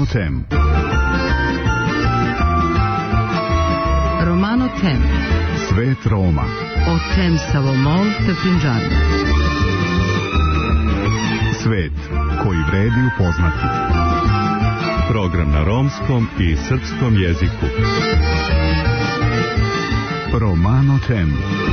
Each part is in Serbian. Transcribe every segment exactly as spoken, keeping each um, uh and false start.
Tem. Romano Tem. Svet Roma. O Tem Savomol te Prinđani. Svet koji vredi upoznati. Program na romskom i srpskom jeziku. Romano Tem.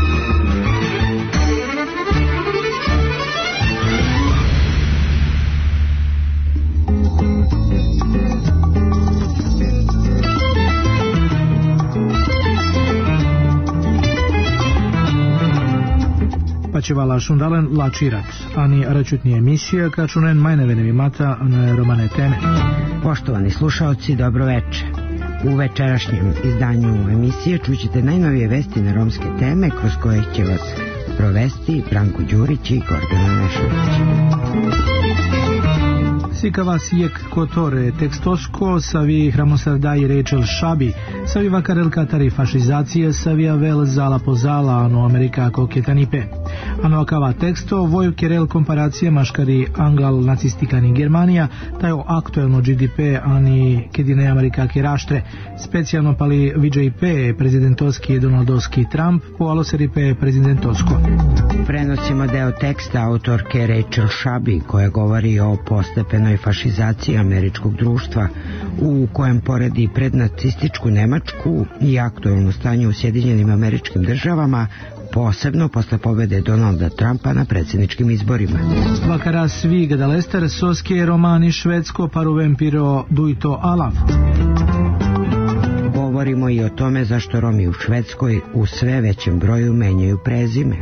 Pačevala šundalen lačirat, ani račutni emisija kačunen majnevenevi mata na Romane Teme. Poštovani slušaoci, dobro veče. U večerašnjem izdanju emisije čućete najnovije vesti na romske teme kroz koje će vas provesti Branko Đurić i Gordana Nešović. Sika vas jek kotore tekstosko, savi hramosardai Rachel Shabi, savi vakarel katari fašizacije, savi avel zala po zala, ano Amerika koketanipe. Ano akava teksto, voj kerel komparacije maškari Anglal nacistikani Germanija, tajo aktuelno G D P ani kedine Amerika kiraštre, specijalno pali V J P prezidentovski Donaldovski Trump, po aloseri P prezidentovsko. Prenosimo deo teksta autorke Rachel Shabi koja govori o postepenoj fašizaciji američkog društva u kojem poredi prednacističku Nemačku i aktuelno stanje u Sjedinjenim Američkim Državama, posebno posle pobede Donalda Trumpa na predsjedničkim izborima. Vakara svi gadalester soske romani švedsko paruvempiro duito alav. Govorimo i o tome zašto Romi u Švedskoj u sve većem broju menjaju prezime.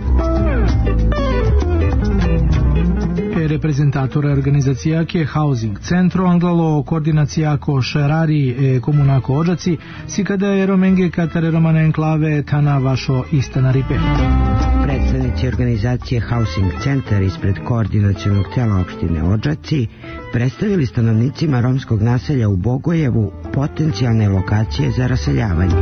Reprezentatore organizacijake Housing Centro Anglalo koordinacijako Šerari e komunako ođaci si kada je romenge katare romane enklave tana vašo istana ripe. Predstavnici organizacije Housing Center ispred koordinacionog tela opštine Odžaci predstavili stanovnicima romskog naselja u Bogojevu potencijalne lokacije za raseljavanje.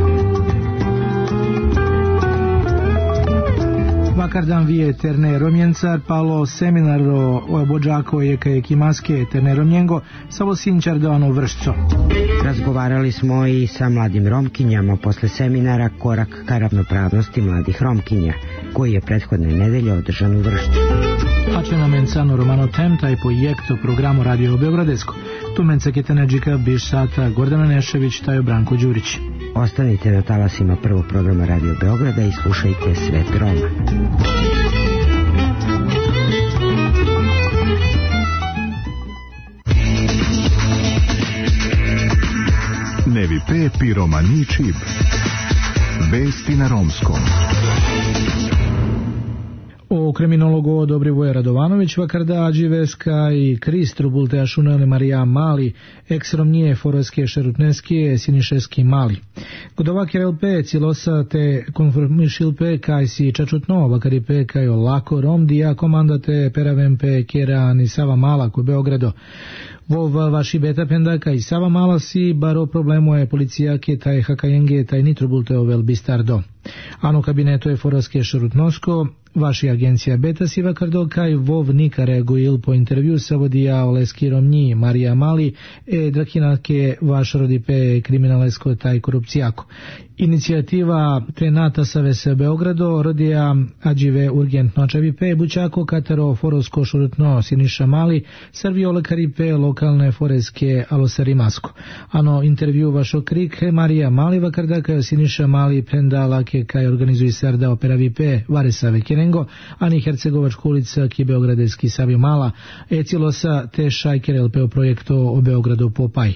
Vakardan vije terne romjencar palo seminaro o bođako je kaj kimaske terne romjengo savo sinčar doano vršco. Razgovarali smo i sa mladim romkinjama posle seminara Korak ka ravnopravnosti mladih romkinja, koji je prethodne nedelje održan u Vršcu. A će na mencano Romano Tem taj projekto programu Radio Beogradesko. Tu menca ketanadžika biš sata Gordana Nešević tajo Branko Đurić. Ostanite na talasima prvog programa Radio Beograda i slušajte Svet Roma. Nevi pe piromani čib. Vesti na romskom. O kriminologu Dobrivoje Radovanović vakarda Ađiveska i Kristru Bultea Šunele Marija Mali, eks-romnije Foroske Šerutneske Sinišeski Mali. Godova Kerel P, Cilosa te konformišil P, kaj si čačutno, vakari P, kaj o lako Romdija, komandate Peravem P, Kera ni Sava Mala ko Beogrado. Vov vaši beta pendaka i Sava Mala si baro problemu je policija ke taj hakajenge taj nitro Bulteo vel bistardo. Ano kabineto je Foroske Šerutnosko, vaši agencija Beta si vakardo kaj vov nika reaguil po intervju sa vodija Oleski Romnji Marija Mali e drakinake vaš rodipe kriminalesko taj korupcijako. Inicijativa Trenata Savese Beogrado rodija ađive urgentno čavipe bučako katero Forosko Šurutno Siniša Mali servio lekaripe lokalne foreske alosarimasko. Ano intervju vašo krik Marija Mali vakarda kaj Siniša Mali pendala ke kaj organizuj sarda operavipe Varesave Kerengo, ani Hercegovačku ulica ki Beogradeski Savi Mala e cilosa te šajker L P O projekto o Beogradu Popaj.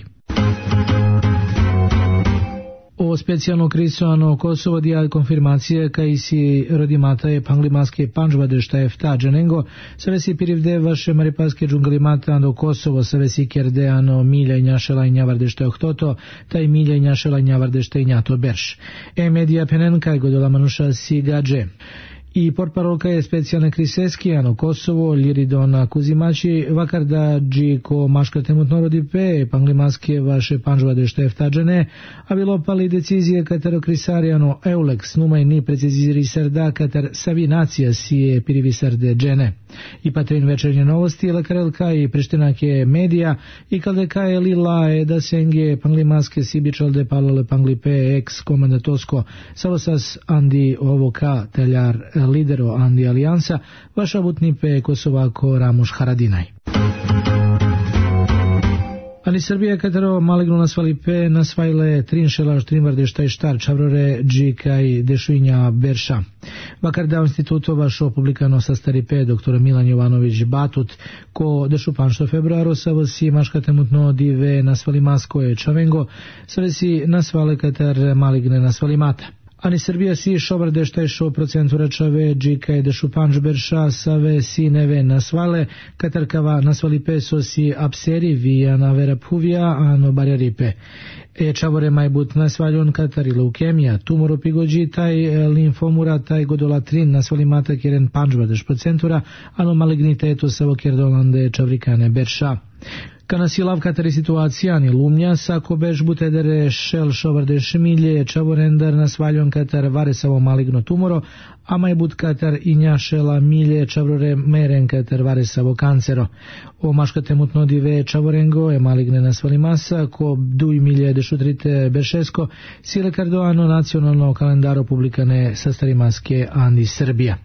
O specijalno krisoano Kosovo dija konfirmacije kaj si rodimata je panglimaske panžvadešta efta dženengo, sve si pirivde vaše maripaske džunglimata do Kosovo, sve si kerdeano milja i njašela i njavardešta ohtoto, taj milja i njašela i njavardešta i njato berš. E medija penen kaj godola manuša si gađe. I portparolka je specijalne kriseski, ano Kosovo, Liridona Kuzimači, vakarda dži ko maška temut norodi pe, panglimaske vaše panžvade šteftađene, a bilo pali decizije katero krisarijano euleks, numaj ni preciziri serda katar savi nacija sije pirivisarde džene. I patrin večernje novosti, lakarelka i prištenake medija, i kaldeka je lila e da senge panglimaske sibičalde palole panglipe ex komandatosko, savosas andi ovoka teljar lidero andi alijansa, vaša butnipe Kosovako Ramuš Haradinaj. Ani Srbija katero maligno nasvali pe nasvajle trinšelaš trinvardešta i štar čavrore džika i dešuinja berša. Vakar da instituto vašo publikano sa stari pe doktor Milan Jovanović Batut ko dešu panšto februaro savosi maška temutno dive nasvali masko je čavengo savesi nasvale katar maligne nasvali mata. Ani Srbija si šobar dešta i šo procentura čave džika je dešu panč berša save si neve nasvale katarkava nasvali peso si apseri vija na vera puvija ano barjaripe. E čavore majbut nasvaljon katari leukemija, tumoro pigođi taj limfomura taj godolatrin nasvali mata kjeren pančba deš procentura ano maligniteto savo kjerdolande čavrikane berša. Kana silav katari situacija ni lumnja, sako bež butedere šel šovarde šmilje, čavorendar nasvaljon katar varesavo maligno tumoro, a majbut katar inja šela milje čavrore meren katar varesavo kancero. O maška temutno dive čavorengo je maligne nasvali masa, ko duj milje dešutrite beršesko, sile kardoano nacionalno kalendaro publikane sa starimaske Andi Srbija.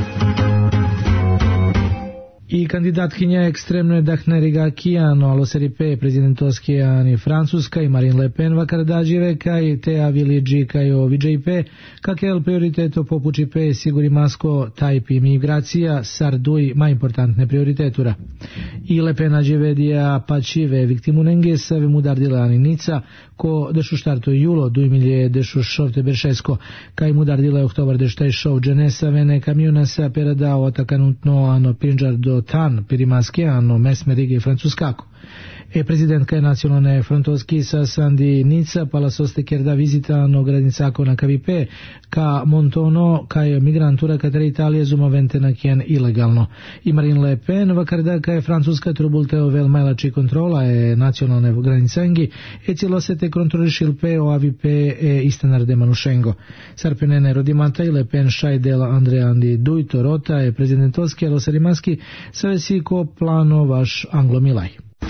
I kandidatkinja ekstremne Dahneriga Kijano, Aloseripe, prezidentovske ani Francuska i Marine Le Pen vakardađive, kaj te aviliđi kaj o vidžajpe, kakel prioriteto popući pe siguri masko tajpi migracija, sarduj ma importantne prioritetura. I Le Pen ađivedija pačive viktimu nenge save mudardile aninica, ko dešu štarto julo, duj milje dešu šovte beršesko, kaj mudardile oktobar deštaj šov dženesa vene kamiona sa perada otakanutno ano pinđar do tan pirimaske ano mesme Rige francuskako. E prezidentka je nacionalne frontovski sa Sandi Nica pala soste kerda vizitano gradnicako na Kavipe ka Montono kaj migrantura katera Italije zumovente na kjen ilegalno. I Marine Le Pen vakarda kaj francuska trubulteo vel majlači kontrola e nacionalne granicangi e cilosete kontrolišil pe o avipe e istanarde manušengo. Sarpenene rodimata i Le Pen šaj dela Andrea Andi Dujto Rota e prezidentovski alosarimaski savesi ko plano vaš Anglo-Milaj.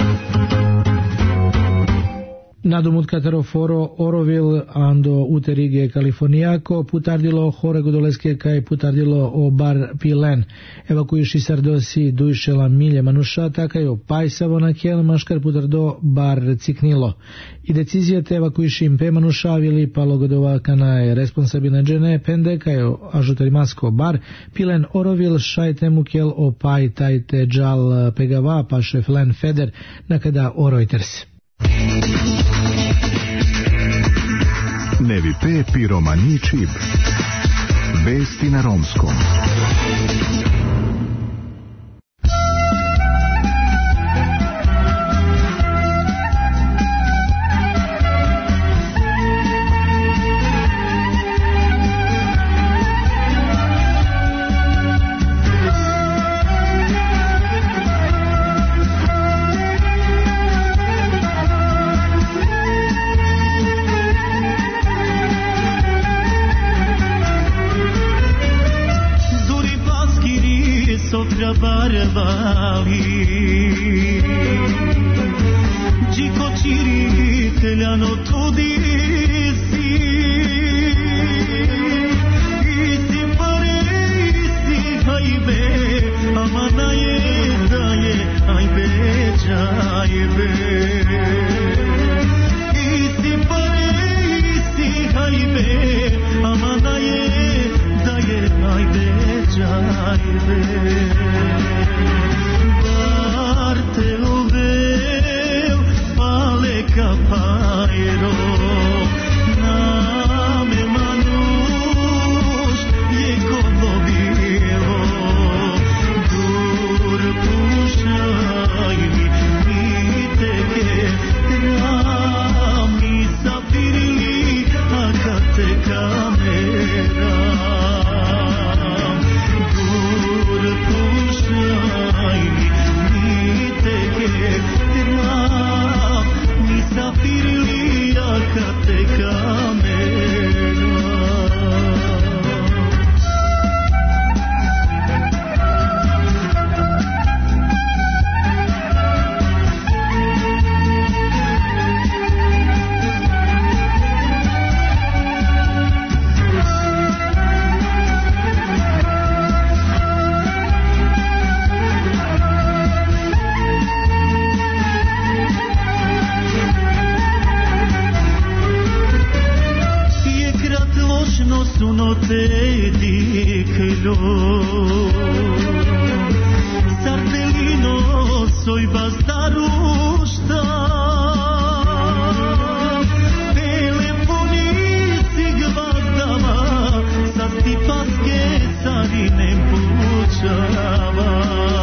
Nadomut katero foro Orovil ando ute Rige Kalifornijako putardilo hore godoleske kaj putardilo o bar Pilen. Evakuiši sardosi dujšela milje manušata kaj o pajsavo na kjel maškar putardo bar ciknilo. I decizije te evakuiši impe manušavili palo godovakana je responsabilne džene pende kaj o ažutarimasko bar Pilen Orovil šajtemu kjel o paj tajte džal pegava paše flen feder nakada o Reuters. Nevi pe piromani čib. Vesti na romskom. Barvali Giko ciriteljano tudi si Isi pare isi hajbe Amana je da je ajbe džajbe Isi pare isi hajbe Amana je da je ajbe džajbe Te uvel pale kapajro Name manuš je kolo bilo Dur pušaj mi mi teke Rami zapirili a kad te kamera nessuno te dice Sardelino soy bastarusta telefoni si gvazdava sa stipaske carinem pučava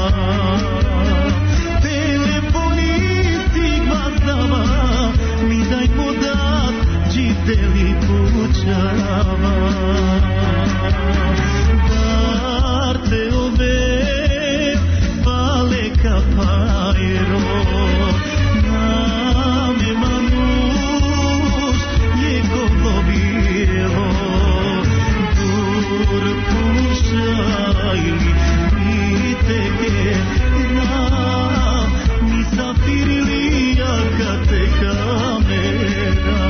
telefoni si gvazdava mi daj modat džiteli pučava Parte ove vale capairo Name manuš je golovilo Dur pušajli mi teke na Mi safirili jaka te kamera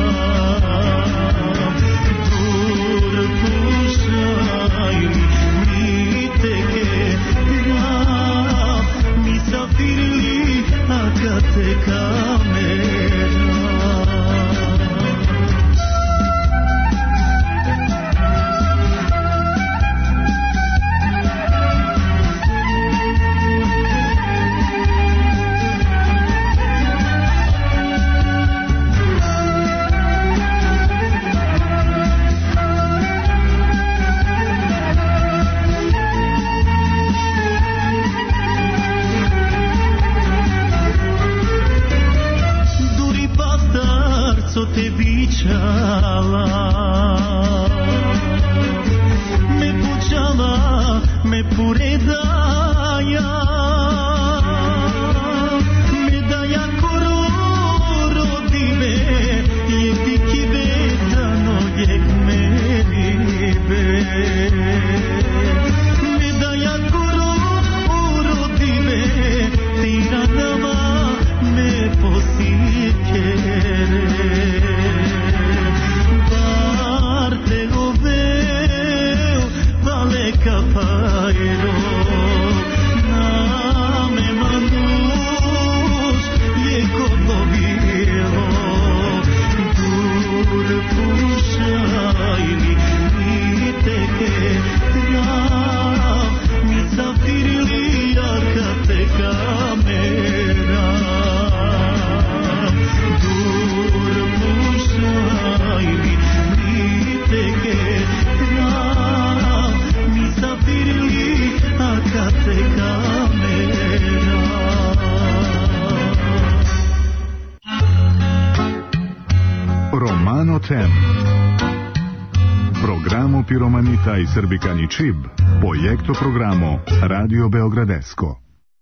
Dur pušajli mi teke na Mi safirili jaka te kamera co te bičala me pučala me puredaja me daja kororo dive je ti kibetano je menibe me daja kororo dive ti radava me posikere Parte oveu vale capairo Name manuš je golovilo Dur pušajli mi teke na Mi safirili jaka te kamera Dur pušajli mi teke na Mi safirili jaka te kamera Romano Tem. Programo Piromanita i Srbikani Čib, projekto programo Radio Beogradesko.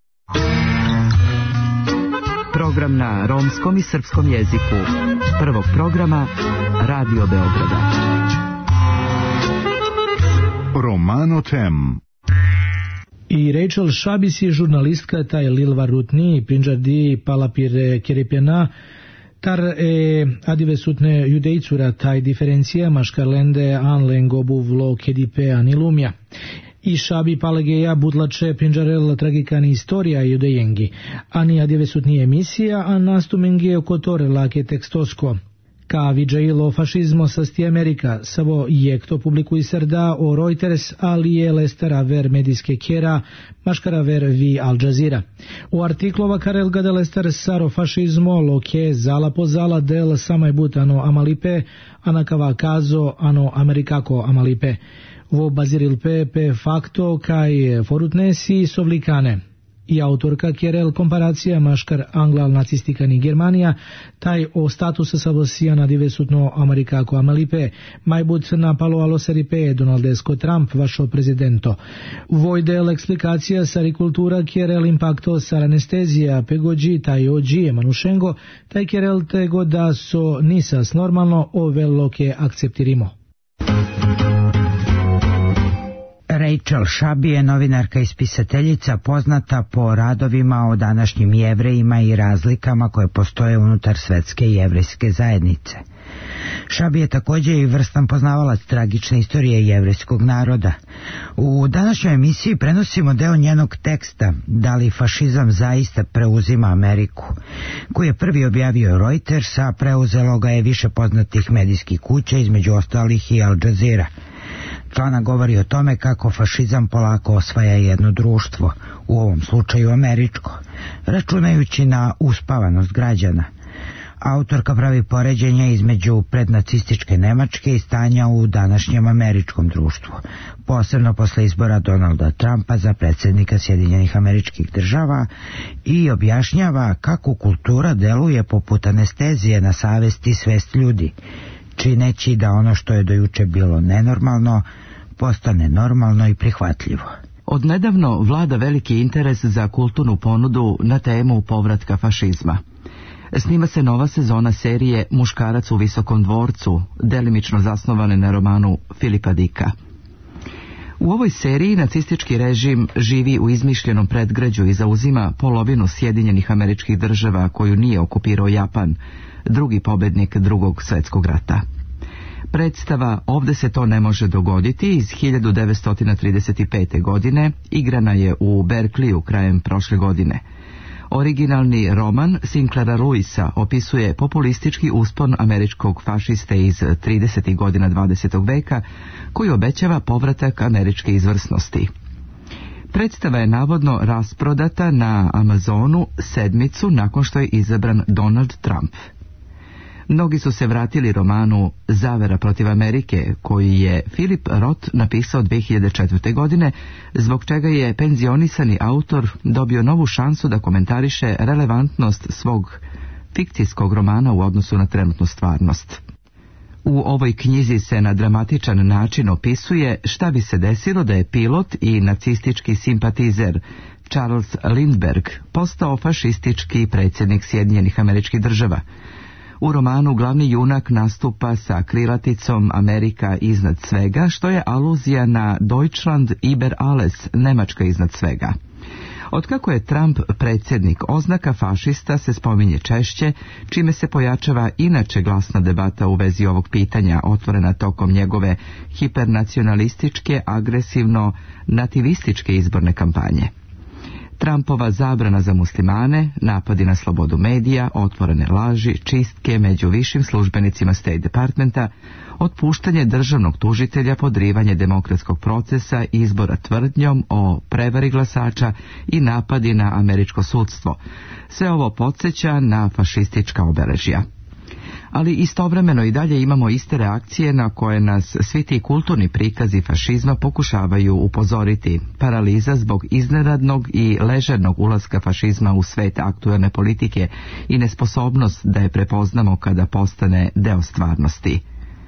Program na romskom i srpskom jeziku. Prvog programa Radio Beograda. Romano Tem. I Rachel Šabis je žurnalistka taj Lilva Rutni, Prinđardi Palapir Kerepjana, tar e adivesutne judejcura taj diferencija maškarlende anlen gobuvlo kedipe anilumja. I Šabi palegeja budlače Prinđarel tragikani istorija judejengi, ani adivesutni emisija, a nastumengi okotore lake tekstosko. Ka vidžajilo fašizmo sasti Amerika, savo jekto publikuj serda o Reuters, ali je lestara ver medijske kjera, maškara ver vi Al Jazeera. U artiklova karel gada lestar saro fašizmo, lo ke zala po zala del samaj but ano amalipe, anakava kazo ano amerikako amalipe. Vo bazirilpe pe fakto kaj forutnesi sovlikane. I autorka kjerel komparacija maškar Angla nacistikani Germanija, taj o statusa savosijana divesutno Amerikako amalipe, majbut napalo aloseripe Donaldesko Trump vašo prezidento. Vojdel eksplikacija sari kultura kjerel impakto sar anestezija pegođi taj ođi manušengo, taj kjerel tego da so nisas normalno ovelo ke akceptirimo. Rachel Šabi je novinarka i spisateljica poznata po radovima o današnjim Jevrejima i razlikama koje postoje unutar svetske jevrejske zajednice. Šabi je također i vrstan poznavalac tragične istorije jevrejskog naroda. U današnjoj emisiji prenosimo deo njenog teksta Da li fašizam zaista preuzima Ameriku, koji je prvi objavio Reuters, a preuzelo ga je više poznatih medijskih kuća, između ostalih i Al Jazeera. Članak govori o tome kako fašizam polako osvaja jedno društvo, u ovom slučaju američko, računajući na uspavanost građana. Autorka pravi poređenje između prednacističke Nemačke i stanja u današnjem američkom društvu, posebno posle izbora Donalda Trumpa za predsjednika Sjedinjenih Američkih Država, i objašnjava kako kultura deluje poput anestezije na savest i svest ljudi, čineći da ono što je dojuče bilo nenormalno postane normalno i prihvatljivo. Odnedavno vlada veliki interes za kulturnu ponudu na temu povratka fašizma. Snima se nova sezona serije Muškarac u visokom dvorcu, delimično zasnovane na romanu Filipa Dicka. U ovoj seriji nacistički režim živi u izmišljenom predgrađu i zauzima polovinu Sjedinjenih Američkih Država koju nije okupirao Japan, drugi pobednik Drugog svjetskog rata. Predstava Ovde se to ne može dogoditi iz hiljadu devetsto trideset pete. godine igrana je u Berkeleyu krajem prošle godine. Originalni roman Sinclaira Lewisa opisuje populistički uspon američkog fašiste iz tridesetih godina dvadesetog veka koji obećava povratak američke izvrsnosti. Predstava je navodno rasprodata na Amazonu sedmicu nakon što je izabran Donald Trump. Mnogi su se vratili romanu Zavera protiv Amerike, koji je Philip Roth napisao dve hiljade četvrte. godine, zbog čega je penzionisani autor dobio novu šansu da komentariše relevantnost svog fikcijskog romana u odnosu na trenutnu stvarnost. U ovoj knjizi se na dramatičan način opisuje šta bi se desilo da je pilot i nacistički simpatizer Charles Lindbergh postao fašistički predsjednik Sjedinjenih Američkih Država. U romanu glavni junak nastupa sa krilaticom Amerika iznad svega, što je aluzija na Deutschland über alles, Nemačka iznad svega. Otkako je Trump predsjednik, oznaka fašista se spominje češće, čime se pojačava inače glasna debata u vezi ovog pitanja, otvorena tokom njegove hipernacionalističke, agresivno nativističke izborne kampanje. Trumpova zabrana za muslimane, napadi na slobodu medija, otvorene laži, čistke među višim službenicima State Departmenta, otpuštanje državnog tužitelja, podrivanje demokratskog procesa, izbora tvrdnjom o prevari glasača i napadi na američko sudstvo. Sve ovo podsjeća na fašistička obeležja. Ali istovremeno i dalje imamo iste reakcije na koje nas svi ti kulturni prikazi fašizma pokušavaju upozoriti. Paraliza zbog iznenadnog i ležernog ulaska fašizma u svet aktuelne politike i nesposobnost da je prepoznamo kada postane deo stvarnosti.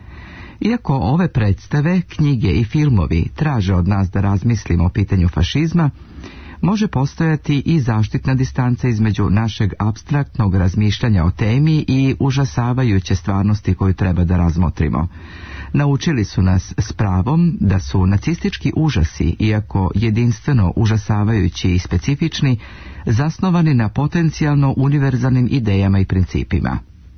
Iako ove predstave, knjige i filmovi traže od nas da razmislimo o pitanju fašizma, može postojati i zaštitna distanca između našeg apstraktnog razmišljanja o temi i užasavajuće stvarnosti koju treba da razmotrimo. Naučili su nas s pravom da su nacistički užasi, iako jedinstveno užasavajući i specifični, zasnovani na potencijalno univerzalnim idejama i principima.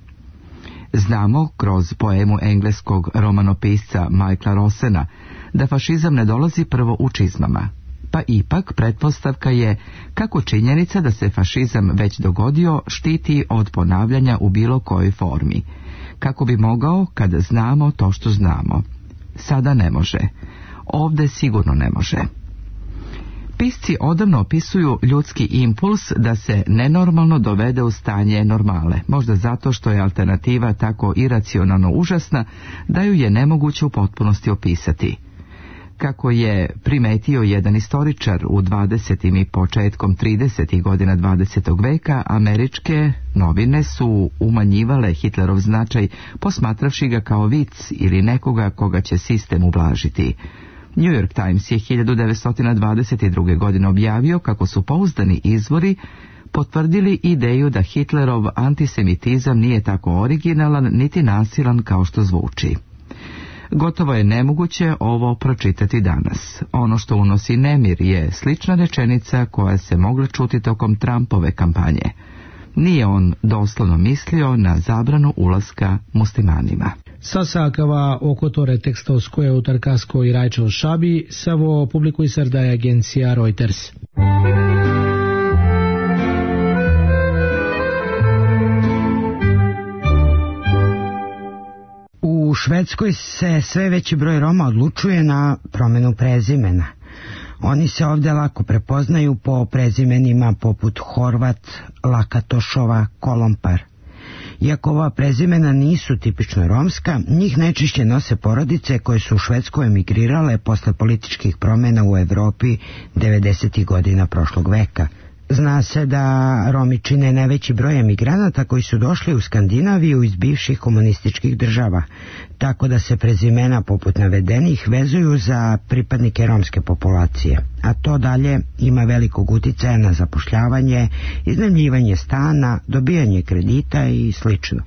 Znamo kroz poemu engleskog romanopisca Michaela Rosena da fašizam ne dolazi prvo u čizmama. Pa ipak pretpostavka je kako činjenica da se fašizam već dogodio štiti od ponavljanja u bilo kojoj formi. Kako bi mogao kada znamo to što znamo. Sada ne može. Ovde sigurno ne može. Pisci odavno opisuju ljudski impuls da se nenormalno dovede u stanje normale, možda zato što je alternativa tako iracionalno užasna da ju je nemoguće u potpunosti opisati. Kako je primetio jedan istoričar u dvadesetim i početkom tridesetih godina dvadesetog veka, američke novine su umanjivale Hitlerov značaj, posmatravši ga kao vic ili nekoga koga će sistem ublažiti. New York Times je hiljadu devetsto dvadeset druge. godine objavio kako su pouzdani izvori potvrdili ideju da Hitlerov antisemitizam nije tako originalan niti nasilan kao što zvuči. Gotovo je nemoguće ovo pročitati danas. Ono što unosi nemir je slična rečenica koja se mogla čuti tokom Trumpove kampanje. Nije on doslovno mislio na zabranu ulaska muslimanima. Sasakava okotore tekstovskoje utarkasko i Rachel Shabi, savo publikuj srdaje agencija Reuters. U Švedskoj se sve veći broj Roma odlučuje na promjenu prezimena. Oni se ovdje lako prepoznaju po prezimenima poput Horvat, Lakatošova, Kolompar. Iako ova prezimena nisu tipično romska, njih najčešće nose porodice koje su u Švedsku emigrirale posle političkih promjena u Evropi devedesetih godina prošlog veka. Zna se da Romi čine najveći broj emigranata koji su došli u Skandinaviju iz bivših komunističkih država, tako da se prezimena poput navedenih vezuju za pripadnike romske populacije, a to dalje ima velikog uticaja na zapošljavanje, iznajmljivanje stana, dobijanje kredita i slično.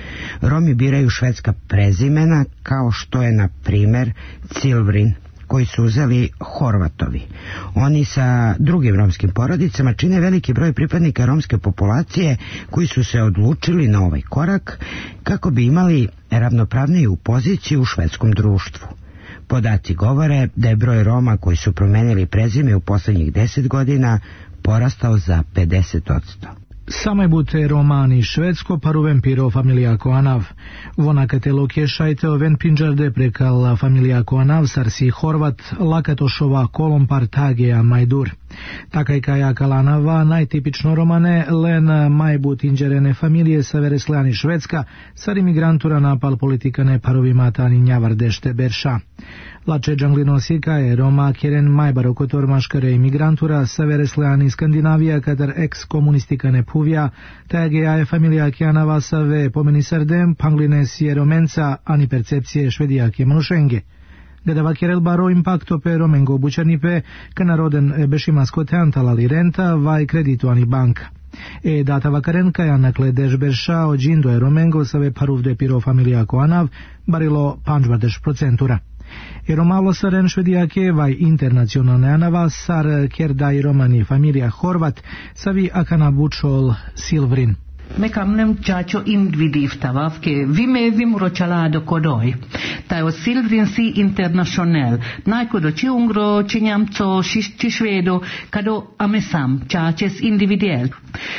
Romi biraju švedska prezimena kao što je na primjer Cilvrin, koji su uzeli Horvatovi. Oni sa drugim romskim porodicama čine veliki broj pripadnika romske populacije koji su se odlučili na ovaj korak kako bi imali ravnopravniju poziciju u švedskom društvu. Podaci govore da je broj Roma koji su promenili prezime u posljednjih deset godina porastao za pedeset posto. Same bute romani švedsko paruven piro familiako anav. Vonakate lokešajte oven pinđarde prekal familiako anav sarsi Horvat, Lakatošova, Kolompar, Tagea, Majdur. Takaj kaja lanava najtipično romane len majbut inđerene familije sa vereslani Švedska, sar imigrantura napal politikane parovi matani njavardešte berša. Lače džanglinosika je Roma kjeren majbarokotor maškare imigrantura sa vereslani Skandinavija kadar ex-komunistikane puvja, Tagea je familija kjanava sa ve pomeni sardem, panglines je romenca, ani percepcije švedijake manušenge. Gadava kjerel baro impacto pe romengo bučanipe, kanaroden bešimasko teantalali renta, vaj kredituani banka. E data vakarenka ja nakle dežberša o džindo je romengo sa ve paruvde piro familijako anav, barilo pančbardeš procentura. Ero malo saren švedijake vaj internacionalne anava sar kjerda i romani familija Horvat savi akana bučol Silvrin. Me kamnem čačo individivtava, ke vime vimuro čalado kodoj. Ta o Silvrin si internacional. Najkodo či ungro, či njamco, či švedo, kado amesam, čačes individuell.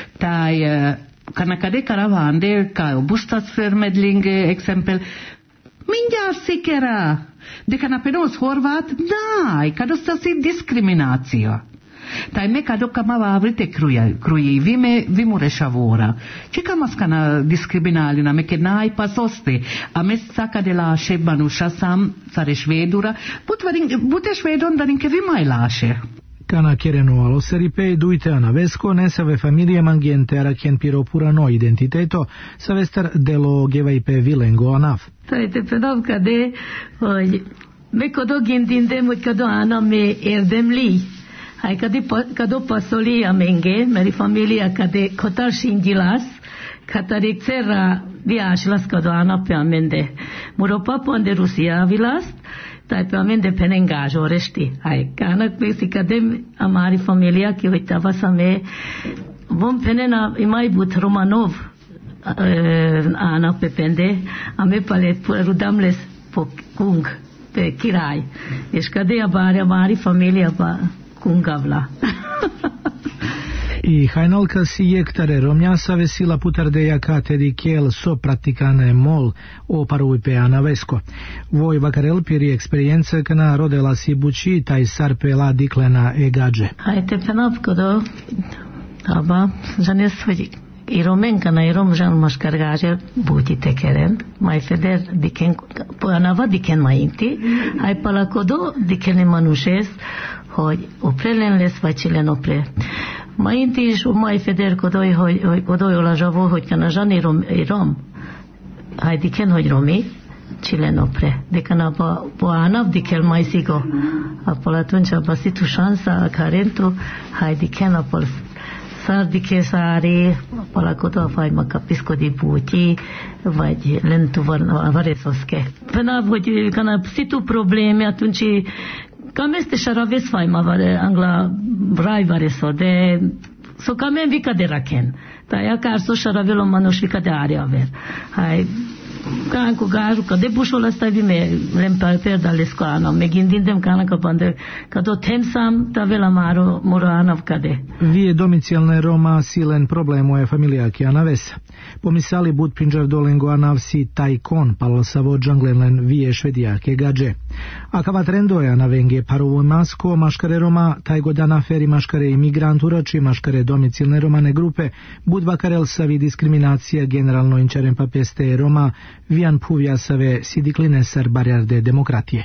Ta kanakade karavande, kao bostadsförmedling, exempel, minjar sikera. Det kan apenas Horvat, nej, kado stasi diskriminacija. Taj me kado kama vavrite kruje, kruje vime vimu rešavora. Čika maskana diskriminalina meke naj pasoste, a mes saka de laše banusha sam sare švedura, bute švedon da ninke vimaj laše. Kana kjerenu aloseripe duite anavesko nesave familije mangientera kjen piro purano identiteto savestar delo gevaipe vilengo anaf. Tai te pedav kade oj me kodo gendinde mut kado ana me erdem li. Hai kade kado pasoli amenge meri familia kade kotar shingilas katarik serra viashlas kado ana pe amende. Muropa ponde Rusia vilas tai pe amende penengajo resti. Hai kanak pesi kadem amari familia ki hoitava same vom penena imai but Romanov ana pepende ame palet rudamles po kung pe kirai. Ești kade abare amari familia pa kungavla. I hajnalka si jektare romnjasa vesila putardeja katedi kel so pratikane mol o paruj pe anavesko. Voj vakarel piri eksperijenca kana rodela si buči taj sarpe la diklena e gađe. Hajte penapko do aba žanes hodik. I romenkana i rom žan maškargaže buti tekeren, mai feder diken po anava diken mai inti, hai palakodo diken manușes, hoi oprelen les vacilen opre. Mai inti și mai feder kodoi hoi hoi kodoi ola javo hoi kana jani rom i rom, hai diken hoi romi, cilen opre. Dekana po po anav dikel mai sigo, apol atunci abasi tu șansa carentu, hai diken apol Sardike sari, palakoto fai makapisko di puti, vagy lentu varesoske. Până voi kana situ probleme atunci cam este șaraves fai ma vare angla rai vareso de so cam vika de raken. Ta ja kar so șaravelo manuș vika de are aver. Hai Canco gajo, că de bușul ăsta vime, lem pe per dalle scoano, me gindindem cana că pande, că tot temsam tavela maro moroanov cade. Vie domicilne Roma silen problemo je familijaki anaves. Pomisali bud pinjar dolengo anavsi taikon palo savo džanglenlen vie švedijake gađe. A kava trendoja navenge parovo masko, maškare Roma, taj godana feri maškare imigrantura, či maškare domicilne romane grupe, bud vakarel savi diskriminacija generalno inčaren papeste Roma, vian puvja save sidikline ser barjarde demokratije.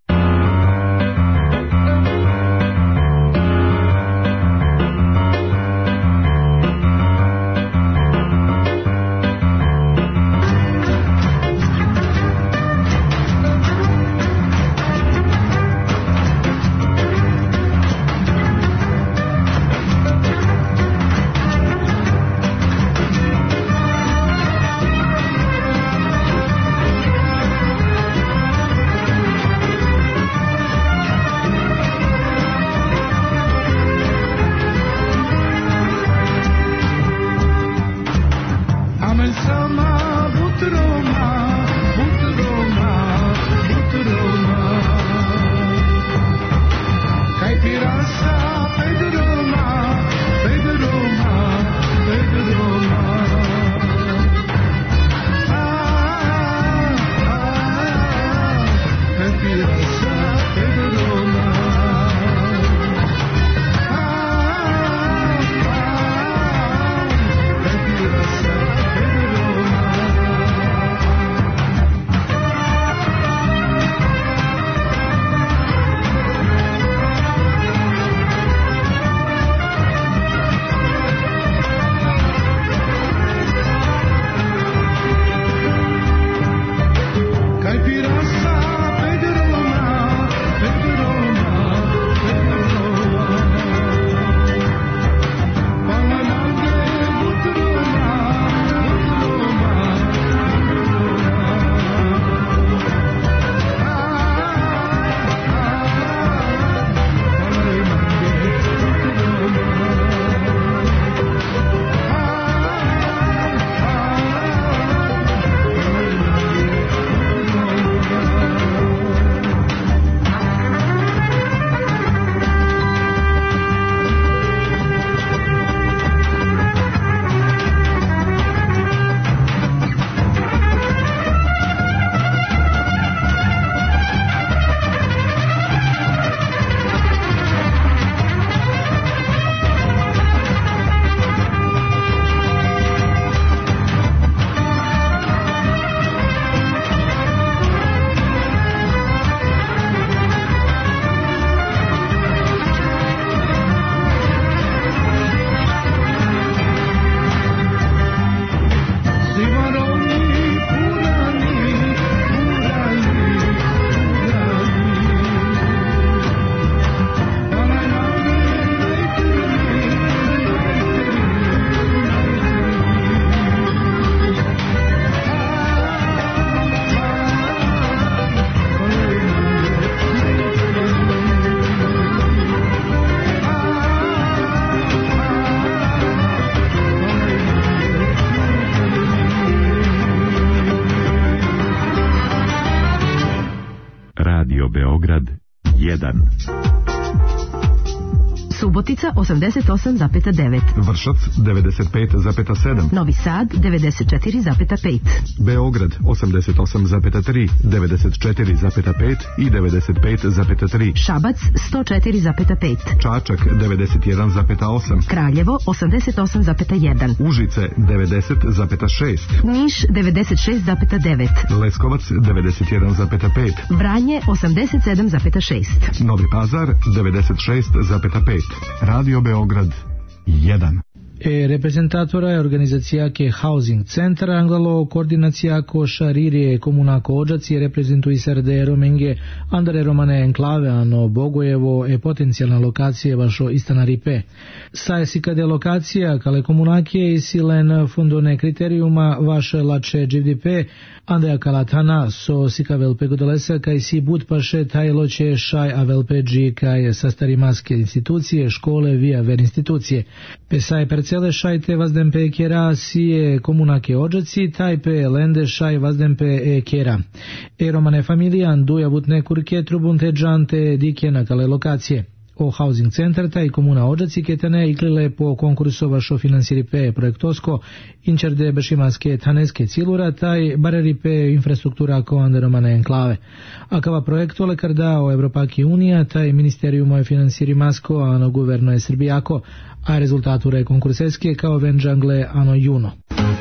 Beograd jedan. Subotica osamdeset osam zarez devet. Vršac devedeset pet zarez sedam. Novi Sad devedeset četiri zarez pet. Beograd osamdeset osam zarez tri, devedeset četiri zarez pet i devedeset pet zarez tri. Šabac sto četiri zarez pet. Čačak devedeset jedan zarez osam. Kraljevo osamdeset osam zarez jedan. Užice devedeset zarez šest. Niš devedeset šest zarez devet. Leskovac devedeset jedan zarez pet. Vranje osamdeset sedam zarez šest. Novi Pazar devedeset šest zarez pet. Radio Beograd jedan. E reprezentatora je organizacijake Housing Centra Anglalo koordinacijako Šaririje komunako Odžaci reprezentuju srde Romenge Andare Romane enklave ano Bogojevo e potencijalna lokacije vašo istana ripe. Saje si kade lokacija kale komunakije i silen fundone kriterijuma vaše lače G D P Andea Kalatana so sika velpe godolesa kaj si bud paše tajloće šaj a velpe dži kaj sastari maske institucije škole via ver institucije. Pesaje percepcije Celešajte vazdempe ekera sije komunake ođaci, tajpe lendešaj vazdempe ekera. Eromane familijan duja butne kurke trubunte džante dike na kale lokacije. O housing center taj komuna ođaci ketane iklile po konkursova šo finansiripe projektosko inčerde bešimanske taneske cilura taj bareripe infrastruktura ko anderomane enklave. Akava projekto lekar dao Evropaki unija taj ministerijumo je finansirimasko ano guverno je Srbijako, a rezultature konkurseske kao venđangle ano juno.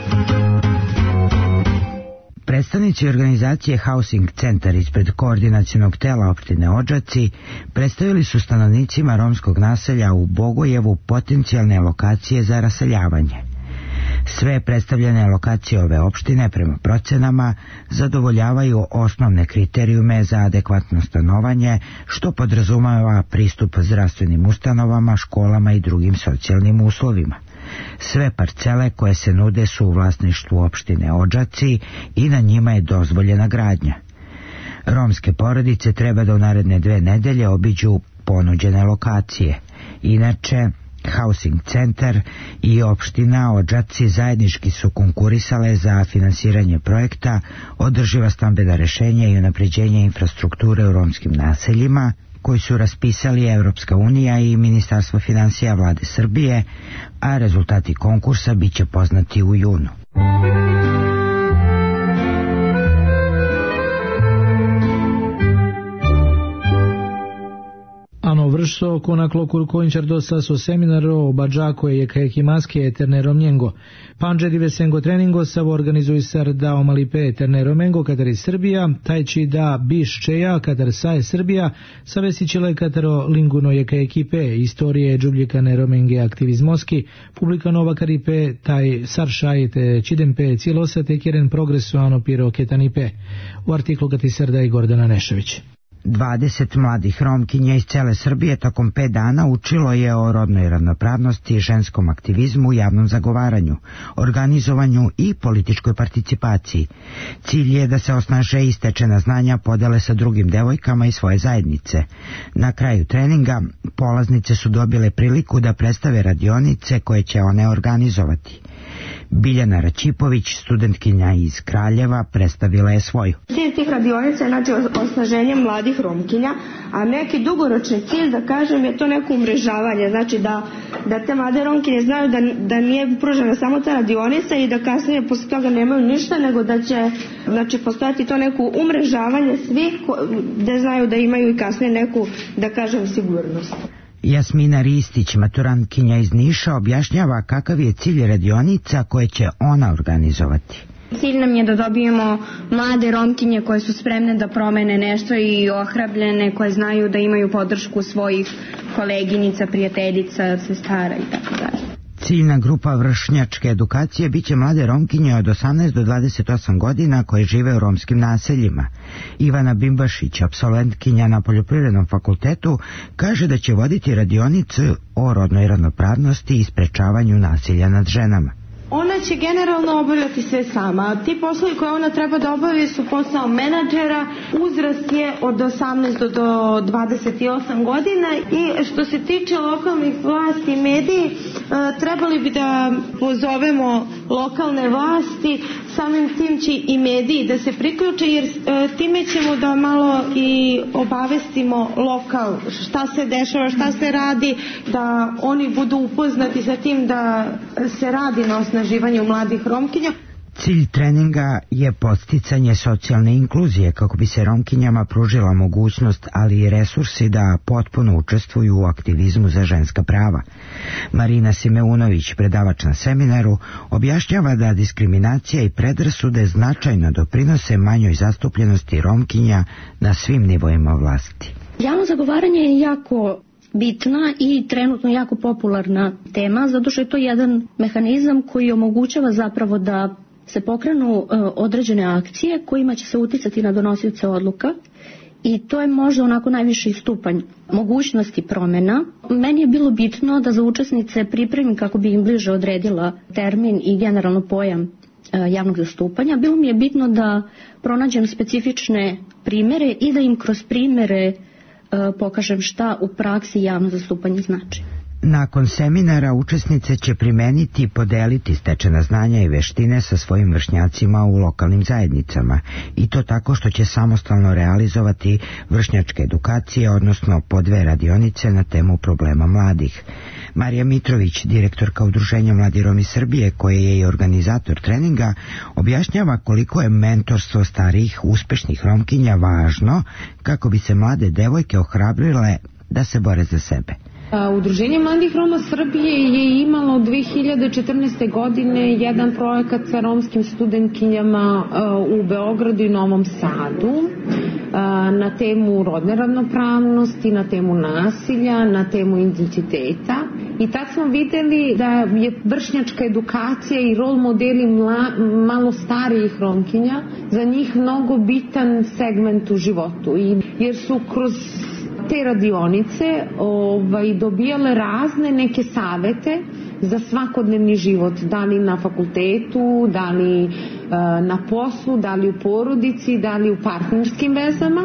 Predstavnici organizacije Housing Centar ispred koordinacionog tela opštine Odžaci predstavili su stanovnicima romskog naselja u Bogojevu potencijalne lokacije za raseljavanje. Sve predstavljene lokacije ove opštine prema procenama zadovoljavaju osnovne kriterijume za adekvatno stanovanje, što podrazumeva pristup zdravstvenim ustanovama, školama i drugim socijalnim uslovima. Sve parcele koje se nude su u vlasništvu opštine Odžaci i na njima je dozvoljena gradnja. Romske porodice treba da u naredne dve nedelje obiđu ponuđene lokacije. Inače, Housing Centar i opština Odžaci zajednički su konkurisale za finansiranje projekta Održiva stambena rešenja i unapređenje infrastrukture u romskim naseljima, koji su raspisali Evropska unija i Ministarstvo finansija Vlade Srbije, a rezultati konkursa biće poznati u junu. Ano vršo konaklo kurkoinčar dosa so seminaro bađako je kajeki maske eterne romnjengo. Panđe divesengo treningo savo organizuj sar dao malipe eterne romengo katar iz Srbija, tajči da biš čeja katar saje Srbija, savesićele kataro linguno je kajekipe, istorije džubljekane romenge aktivizmoski, publika nova karipe, taj saršajete čidempe cijelosate kjeren progresu ano piro ketanipe. U artiklu kati Srda i Gordana Nešević. dvadeset mladih Romkinja iz cele Srbije tokom pet dana učilo je o rodnoj ravnopravnosti i ženskom aktivizmu, javnom zagovaranju, organizovanju i političkoj participaciji. Cilj je da se osnaže i stečena znanja podele sa drugim devojkama i svoje zajednice. Na kraju treninga polaznice su dobile priliku da predstave radionice koje će one organizovati. Biljana Račipović, studentkinja iz Kraljeva, predstavila je svoju. Cilj tih radionica je znači osnaženje mladih Romkinja, a neki dugoročni cilj, da kažem, je to neko umrežavanje, znači da, da te mlade Romkinje znaju da, da nije pružena samo ta radionica i da kasnije posle toga nemaju ništa, nego da će znači, postojati to neko umrežavanje svih gde znaju da imaju i kasnije neku, da kažem, sigurnost. Jasmina Ristić, maturantkinja iz Niša, objašnjava kakav je cilj radionica koje će ona organizovati. Cilj nam je da dobijemo mlade Romkinje koje su spremne da promene nešto i ohrabljene, koje znaju da imaju podršku svojih koleginica, prijateljica, sestara i tako dalje. Ciljna grupa vršnjačke edukacije biće mlade Romkinje od osamnaest do dvadeset osam godina koje žive u romskim naseljima. Ivana Bimbašić, apsolventkinja na Poljoprivrednom fakultetu, kaže da će voditi radionicu o rodnoj ravnopravnosti i sprečavanju nasilja nad ženama. Ona će generalno obavljati sve sama. Ti poslovi koje ona treba da obavi su posao menadžera. Uzrast je od osamnaest do dvadeset osam godina i što se tiče lokalnih vlasti i mediji, trebali bi da pozovemo lokalne vlasti, samim tim će i mediji da se priključe, jer time ćemo da malo i obavestimo lokal šta se dešava, šta se radi, da oni budu upoznati sa tim da se radi na osnaživanju mladih Romkinja. Cilj treninga je podsticanje socijalne inkluzije kako bi se Romkinjama pružila mogućnost, ali i resursi da potpuno učestvuju u aktivizmu za ženska prava. Marina Simeunović, predavač na seminaru, objašnjava da diskriminacija i predrasude značajno doprinose manjoj zastupljenosti Romkinja na svim nivoima vlasti. Javno zagovaranje je jako bitna i trenutno jako popularna tema, zato što je to jedan mehanizam koji omogućava zapravo da se pokrenu uh, određene akcije kojima će se uticati na donosioce odluka i to je možda onako najviši stupanj mogućnosti promjena. Meni je bilo bitno da za učesnice pripremim kako bi im bliže odredila termin i generalno pojam uh, javnog zastupanja. Bilo mi je bitno da pronađem specifične primere i da im kroz primere uh, pokažem šta u praksi javno zastupanje znači. Nakon seminara učesnice će primeniti i podeliti stečena znanja i veštine sa svojim vršnjacima u lokalnim zajednicama i to tako što će samostalno realizovati vršnjačke edukacije, odnosno po dve radionice na temu problema mladih. Marija Mitrović, direktorka Udruženja Mladi Romi Srbije, koje je i organizator treninga, objašnjava koliko je mentorstvo starijih uspešnih Romkinja važno kako bi se mlade devojke ohrabrile da se bore za sebe. Udruženje Mladih Roma Srbije je imalo dve hiljade četrnaeste. godine jedan projekat sa romskim studentkinjama u Beogradu i Novom Sadu na temu rodne ravnopravnosti, na temu nasilja, na temu identiteta. I tad smo videli da je vršnjačka edukacija i rol modeli mla, malo starijih Romkinja za njih mnogo bitan segment u životu. I, jer su kroz te radionice ovaj, dobijale razne neke savete za svakodnevni život, da li na fakultetu, da li e, na poslu, da li u porodici, da li u partnerskim vezama,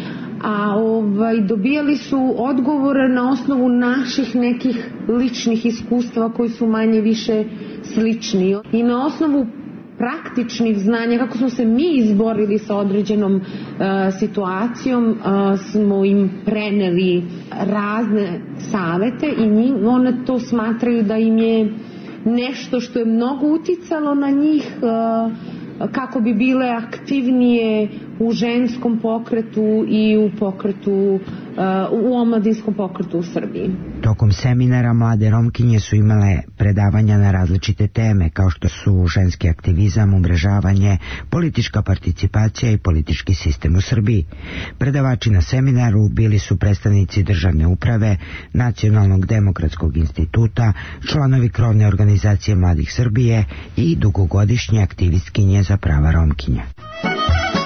a ovaj, dobijali su odgovore na osnovu naših nekih ličnih iskustva koji su manje više slični i na osnovu praktičnih znanja, kako smo se mi izborili sa određenom uh, situacijom, uh, smo im preneli razne savete i njih, one to smatraju da im je nešto što je mnogo uticalo na njih, uh, kako bi bile aktivnije u ženskom pokretu i u pokretu, u omladinskom pokretu u Srbiji. Tokom seminara mlade Romkinje su imale predavanja na različite teme, kao što su ženski aktivizam, umrežavanje, politička participacija i politički sistem u Srbiji. Predavači na seminaru bili su predstavnici državne uprave, Nacionalnog demokratskog instituta, članovi krovne organizacije Mladih Srbije i dugogodišnje aktivistkinje za prava Romkinja.